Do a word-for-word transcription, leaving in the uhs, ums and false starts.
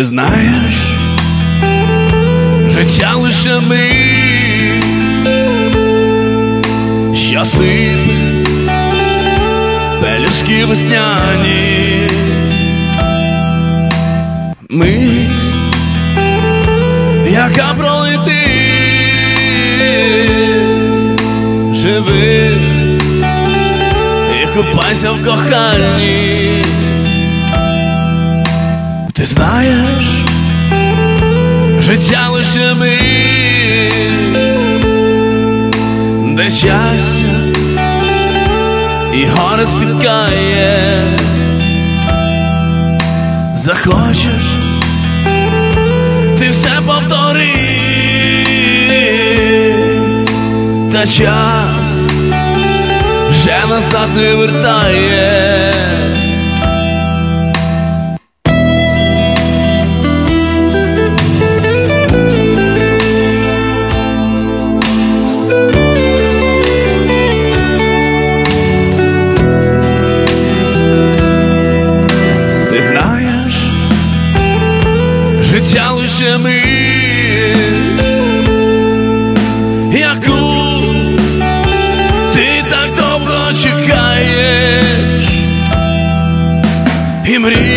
Ти знаєш, життя лише мить, що сипе пелюстки весняні. Мить, яка пролетить, живи і купайся в коханні. Ти знаєш, життя лише мить, де щастя і горе спіткає. Захочеш, ти все повториш, та час вже назад не вертає. Ти знаєш, життя лише мить, яку ти так довго чекаєш, і мрієш